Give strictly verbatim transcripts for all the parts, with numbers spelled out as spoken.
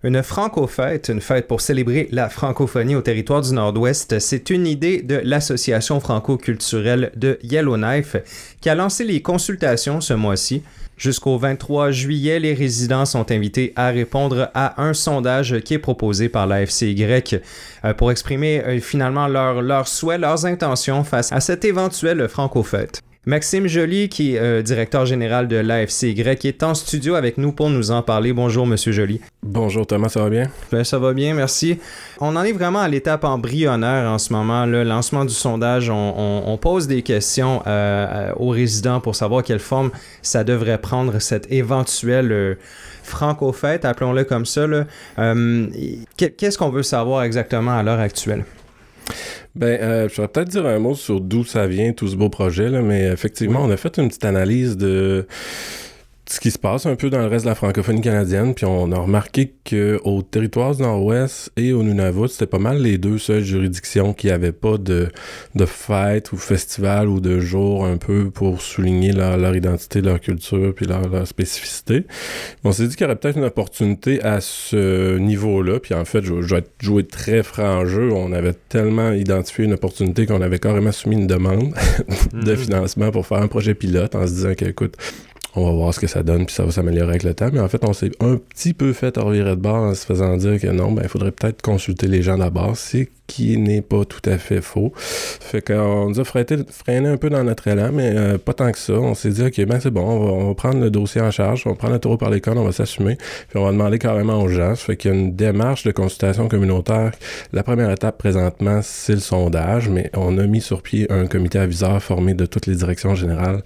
Une franco-fête, une fête pour célébrer la francophonie au territoire du Nord-Ouest, c'est une idée de l'Association franco-culturelle de Yellowknife qui a lancé les consultations ce mois-ci. Jusqu'au vingt-trois juillet, les résidents sont invités à répondre à un sondage qui est proposé par la F C Y euh, pour exprimer euh, finalement leurs leur souhaits, leurs intentions face à cette éventuelle franco-fête. Maxime Joly, qui est euh, directeur général de l'A F C Y, est en studio avec nous pour nous en parler. Bonjour, Monsieur Joly. Bonjour Thomas, ça va bien? Ben, ça va bien, merci. On en est vraiment à l'étape embryonnaire en ce moment. Le lancement du sondage, on, on, on pose des questions euh, aux résidents pour savoir quelle forme ça devrait prendre, cette éventuelle euh, franco-fête, appelons-le comme ça. Là. Euh, qu'est-ce qu'on veut savoir exactement à l'heure actuelle? Ben, euh, je vais peut-être dire un mot sur d'où ça vient, tout ce beau projet, là, mais effectivement, oui. On a fait une petite analyse de ce qui se passe un peu dans le reste de la francophonie canadienne, puis on a remarqué qu'au territoire du Nord-Ouest et au Nunavut, c'était pas mal les deux seules juridictions qui n'avaient pas de, de fête ou festival ou de jour un peu pour souligner leur, leur identité, leur culture, puis leur, leur spécificité. On s'est dit qu'il y aurait peut-être une opportunité à ce niveau-là, puis en fait, je, je vais jouer très franc en jeu, on avait tellement identifié une opportunité qu'on avait carrément soumis une demande de financement pour faire un projet pilote en se disant qu'écoute, on va voir ce que ça donne, puis ça va s'améliorer avec le temps. Mais en fait, on s'est un petit peu fait revirer de bord en se faisant dire que non, ben il faudrait peut-être consulter les gens d'abord, ce qui n'est pas tout à fait faux. Fait qu'on nous a freiné un peu dans notre élan, mais euh, pas tant que ça. On s'est dit, OK, ben c'est bon, on va, on va prendre le dossier en charge, on va prendre le taureau par les cornes, on va s'assumer, puis on va demander carrément aux gens. Ça fait qu'il y a une démarche de consultation communautaire. La première étape, présentement, c'est le sondage, mais on a mis sur pied un comité aviseur formé de toutes les directions générales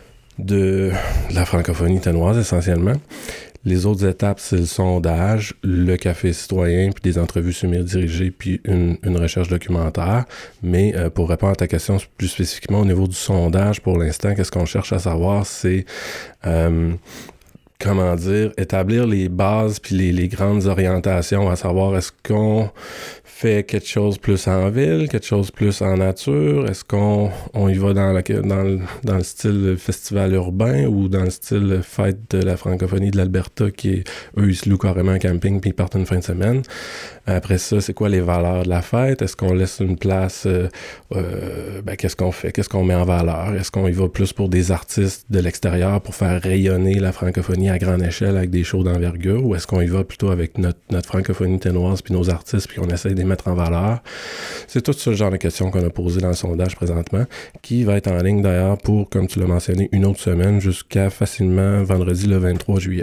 de la francophonie ténoise essentiellement. Les autres étapes, c'est le sondage, le café citoyen, puis des entrevues semi-dirigées, puis une, une recherche documentaire. Mais euh, pour répondre à ta question plus spécifiquement au niveau du sondage, pour l'instant, qu'est-ce qu'on cherche à savoir, c'est euh, comment dire, établir les bases puis les, les grandes orientations, à savoir est-ce qu'on fait quelque chose plus en ville, quelque chose plus en nature, est-ce qu'on on y va dans, la, dans, le, dans le style festival urbain ou dans le style fête de la francophonie de l'Alberta qui est, eux, ils se louent carrément un camping puis ils partent une fin de semaine. Après ça, c'est quoi les valeurs de la fête? Est-ce qu'on laisse une place, euh, euh, ben, qu'est-ce qu'on fait? Qu'est-ce qu'on met en valeur? Est-ce qu'on y va plus pour des artistes de l'extérieur pour faire rayonner la francophonie à grande échelle avec des shows d'envergure? Ou est-ce qu'on y va plutôt avec notre, notre francophonie ténoise puis nos artistes puis qu'on essaie de les mettre en valeur? C'est tout ce genre de questions qu'on a posées dans le sondage présentement, qui va être en ligne d'ailleurs pour, comme tu l'as mentionné, une autre semaine jusqu'à facilement vendredi le vingt-trois juillet.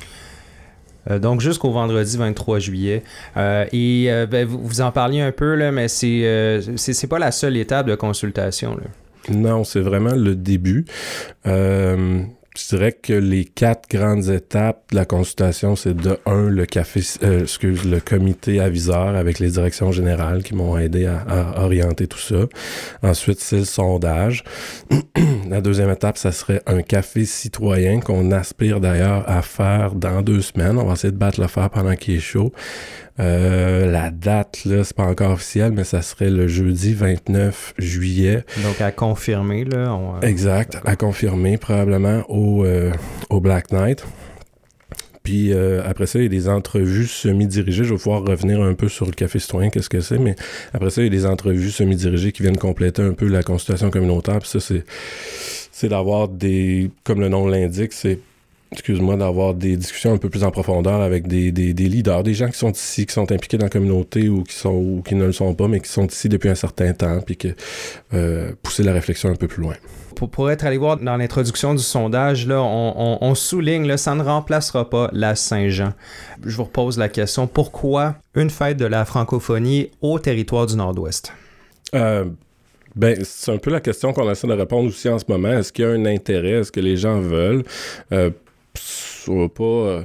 Euh, donc jusqu'au vendredi vingt-trois juillet. Euh, et euh, ben, vous, vous en parliez un peu, là, mais c'est, euh, c'est, c'est pas la seule étape de consultation, là. Non, c'est vraiment le début. Euh, je dirais que les quatre grandes étapes de la consultation, c'est de un, le café, euh, excuse, le comité aviseur avec les directions générales qui m'ont aidé à, à orienter tout ça. Ensuite, c'est le sondage. La deuxième étape, ça serait un café citoyen qu'on aspire d'ailleurs à faire dans deux semaines. On va essayer de battre le fer pendant qu'il est chaud. Euh, la date, là, c'est pas encore officiel, mais ça serait le jeudi vingt-neuf juillet. Donc, à confirmer, là. On, euh... Exact, à confirmer, probablement au, euh, au Black Knight. Puis euh, après ça, il y a des entrevues semi-dirigées. Je vais pouvoir revenir un peu sur le café citoyen, qu'est-ce que c'est, mais après ça, il y a des entrevues semi-dirigées qui viennent compléter un peu la consultation communautaire. Puis ça, c'est, c'est d'avoir des, comme le nom l'indique, c'est excuse-moi, d'avoir des discussions un peu plus en profondeur avec des, des, des leaders, des gens qui sont ici, qui sont impliqués dans la communauté ou qui sont ou qui ne le sont pas, mais qui sont ici depuis un certain temps, puis que euh, pousser la réflexion un peu plus loin. Pour, pour être allé voir dans l'introduction du sondage, là, on, on, on souligne, là, ça ne remplacera pas la Saint-Jean. Je vous repose la question, pourquoi une fête de la francophonie au territoire du Nord-Ouest? Euh... Ben, c'est un peu la question qu'on essaie de répondre aussi en ce moment. Est-ce qu'il y a un intérêt? Est-ce que les gens veulent? Euh, pas... Euh,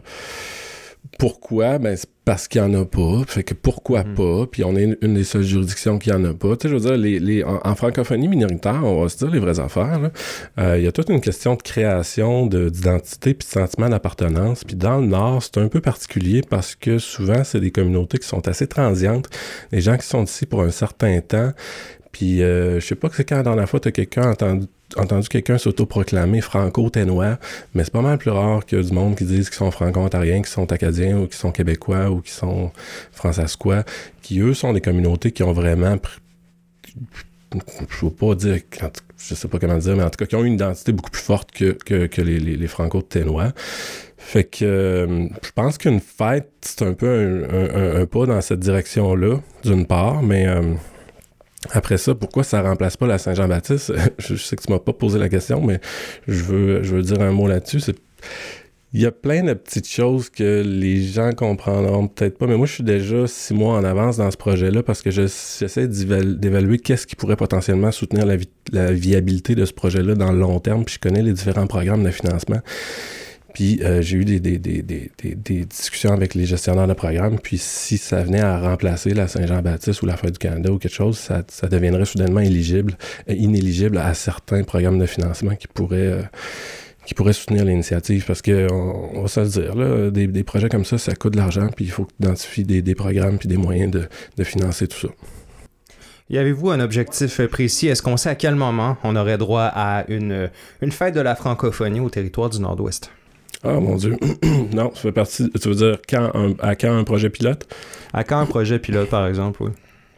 pourquoi? Ben, c'est parce qu'il n'y en a pas. Fait que pourquoi mmh. pas? Puis on est une, une des seules juridictions qui en a pas. Tu sais, je veux dire, les, les, en, en francophonie minoritaire, on va se dire les vraies affaires, là. Euh, il y a toute une question de création, de, d'identité puis de sentiment d'appartenance. Puis dans le Nord, c'est un peu particulier parce que souvent, c'est des communautés qui sont assez transientes. Des gens qui sont ici pour un certain temps. Puis, euh, je sais pas que c'est quand dans la fois, t'as quelqu'un entendu, entendu quelqu'un s'autoproclamer franco-ténois, mais c'est pas mal plus rare que du monde qui disent qu'ils sont franco-ontariens, qui sont acadiens ou qui sont québécois ou qui sont francescois, qui eux sont des communautés qui ont vraiment pr- je ne veux pas dire, je sais pas comment dire, mais en tout cas, qui ont une identité beaucoup plus forte que, que, que les, les, les franco-ténois. Fait que euh, je pense qu'une fête, c'est un peu un, un, un pas dans cette direction-là, d'une part, mais euh, après ça, pourquoi ça remplace pas la Saint-Jean-Baptiste? je, je sais que tu m'as pas posé la question, mais je veux, je veux dire un mot là-dessus. C'est Il y a plein de petites choses que les gens comprendront peut-être pas, mais moi, je suis déjà six mois en avance dans ce projet-là parce que je, j'essaie d'évaluer qu'est-ce qui pourrait potentiellement soutenir la, vi- la viabilité de ce projet-là dans le long terme, puis je connais les différents programmes de financement. Puis euh, j'ai eu des, des, des, des, des, des discussions avec les gestionnaires de programmes, puis si ça venait à remplacer la Saint-Jean-Baptiste ou la Fête du Canada ou quelque chose, ça, ça deviendrait soudainement éligible, euh, inéligible à certains programmes de financement qui pourraient... Euh, qui pourrait soutenir l'initiative, parce que on, on va se le dire, là, des, des projets comme ça, ça coûte de l'argent, puis il faut identifier des, des programmes puis des moyens de, de financer tout ça. Y avez-vous un objectif précis? Est-ce qu'on sait à quel moment on aurait droit à une, une fête de la francophonie au territoire du Nord-Ouest? Ah, mon Dieu. Non, ça fait partie... Tu veux dire, quand un, à quand un projet pilote? À quand un projet pilote, par exemple, oui.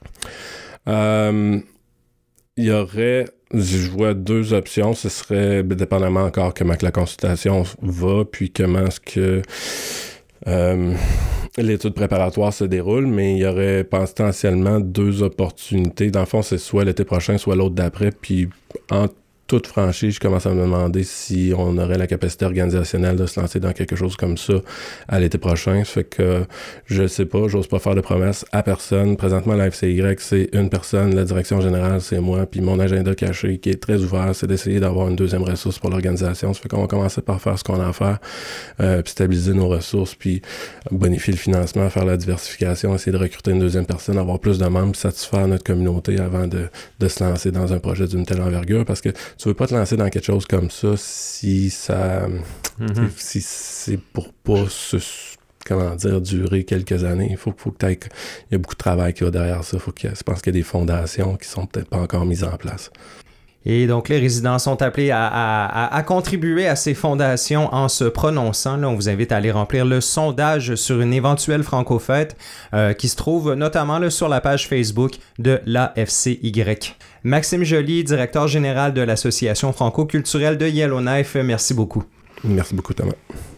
Euh... Il y aurait, je vois deux options. Ce serait, dépendamment encore comment que la consultation va, puis comment est-ce que euh, l'étude préparatoire se déroule, mais il y aurait potentiellement deux opportunités. Dans le fond, c'est soit l'été prochain, soit l'autre d'après, puis en toute franchise, je commence à me demander si on aurait la capacité organisationnelle de se lancer dans quelque chose comme ça à l'été prochain. Ça fait que je sais pas, j'ose pas faire de promesses à personne. Présentement, la F C Y, c'est une personne, la direction générale, c'est moi, puis mon agenda caché qui est très ouvert, c'est d'essayer d'avoir une deuxième ressource pour l'organisation. Ça fait qu'on va commencer par faire ce qu'on a à faire, euh, puis stabiliser nos ressources, puis bonifier le financement, faire la diversification, essayer de recruter une deuxième personne, avoir plus de membres, puis satisfaire notre communauté avant de, de se lancer dans un projet d'une telle envergure, parce que tu veux pas te lancer dans quelque chose comme ça si ça... Mm-hmm. Si c'est pour pas se... comment dire, durer quelques années. Il faut, faut que t'ailles... Il y a beaucoup de travail qui va derrière ça. Faut qu'il y a, je pense qu'il y a des fondations qui sont peut-être pas encore mises en place. Et donc, les résidents sont appelés à, à, à contribuer à ces fondations en se prononçant. Là, on vous invite à aller remplir le sondage sur une éventuelle francofête euh, qui se trouve notamment là, sur la page Facebook de l'A F C Y. Maxime Joly, directeur général de l'Association franco-culturelle de Yellowknife, merci beaucoup. Merci beaucoup, Thomas.